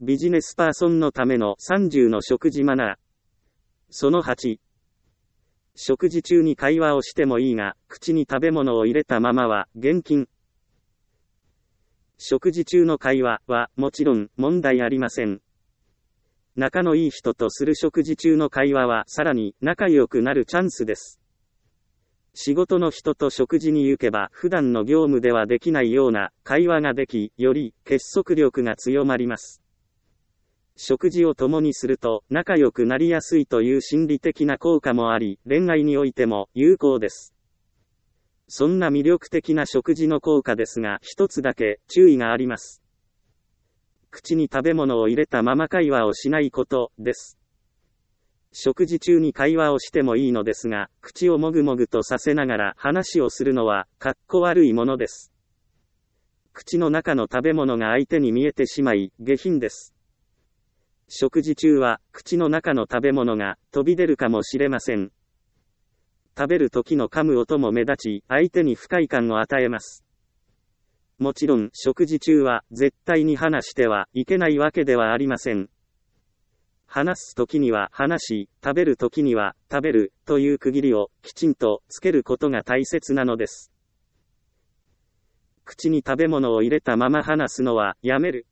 ビジネスパーソンのための30の食事マナー。その8。食事中に会話をしてもいいが、口に食べ物を入れたままは厳禁。食事中の会話はもちろん問題ありません。仲のいい人とする食事中の会話はさらに仲良くなるチャンスです。仕事の人と食事に行けば普段の業務ではできないような会話ができ、より結束力が強まります。食事を共にすると仲良くなりやすいという心理的な効果もあり、恋愛においても有効です。そんな魅力的な食事の効果ですが、一つだけ注意があります。口に食べ物を入れたまま会話をしないことです。食事中に会話をしてもいいのですが、口をもぐもぐとさせながら話をするのは、かっこ悪いものです。口の中の食べ物が相手に見えてしまい、下品です。食事中は、口の中の食べ物が飛び出るかもしれません。食べる時の噛む音も目立ち、相手に不快感を与えます。もちろん、食事中は絶対に話してはいけないわけではありません。話す時には話し、食べる時には食べるという区切りをきちんとつけることが大切なのです。口に食べ物を入れたまま話すのはやめる。